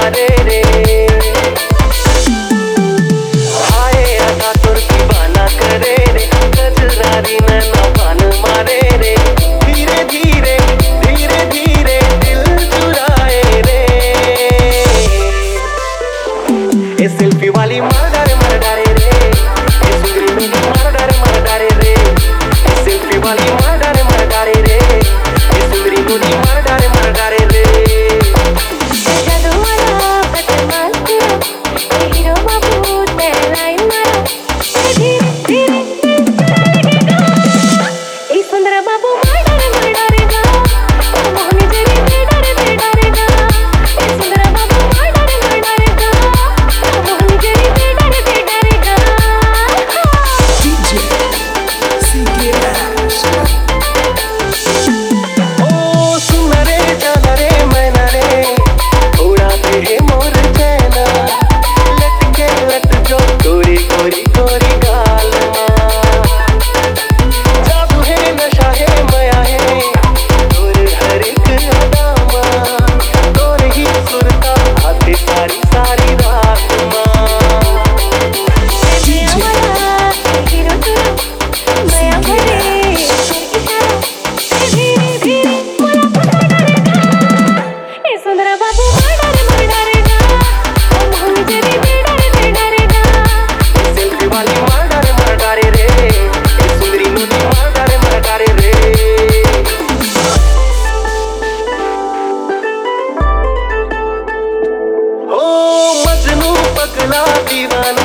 मारे रे। आए आधा तुर दीवाना करे रे, गजरारी नैना बान मारे रे। धीरे धीरे धीरे धीरे दिल चुराए रे। ये सेल्फी वाली मर डारे रे, ये सुंदरी मेरी मर डारे रे। ये सेल्फी वाली मर डारे रे, ये सुंदरी मेरी मर डारे रे। दीवाना